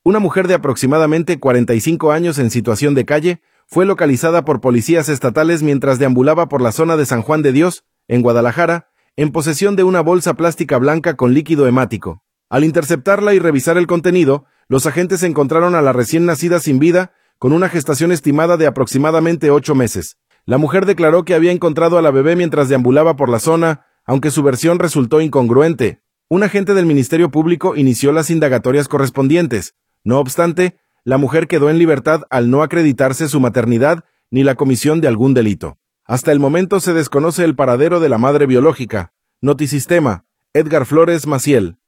Una mujer de aproximadamente 45 años en situación de calle fue localizada por policías estatales mientras deambulaba por la zona de San Juan de Dios, en Guadalajara, en posesión de una bolsa plástica blanca con líquido hemático. Al interceptarla y revisar el contenido, los agentes encontraron a la recién nacida sin vida, con una gestación estimada de aproximadamente 8 meses. La mujer declaró que había encontrado a la bebé mientras deambulaba por la zona, aunque su versión resultó incongruente. Un agente del Ministerio Público inició las indagatorias correspondientes. No obstante, la mujer quedó en libertad al no acreditarse su maternidad ni la comisión de algún delito. Hasta el momento se desconoce el paradero de la madre biológica. Notisistema, Edgar Flores Maciel.